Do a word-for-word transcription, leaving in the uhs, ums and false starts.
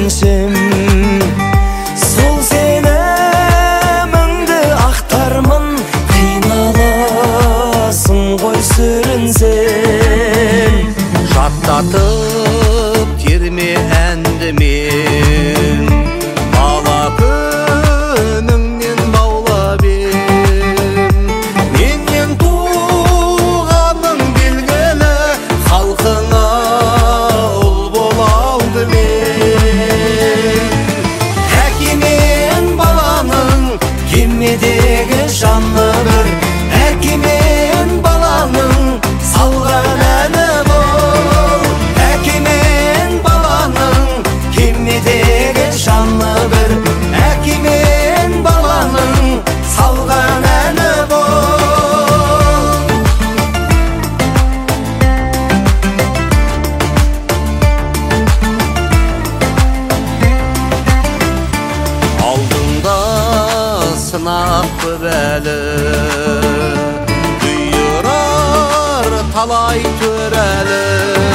ишенсем, сол сені мыңды ақтармын, қиналасың ғой сүрінсем. Жаттатып терме әнді мен, бала күніңнен баулап ем. Менен туғаның белгілі, халқыңа ұл бола алдымен. Әке мен баланың кемедегі жаны бір, әке мен баланың салған әні бұл. Әке мен баланың кемедегі жаны бір, әке мен баланың салған әні бұл. Алдыңда сынақ көп әлі, бұйырар талай төрәлі.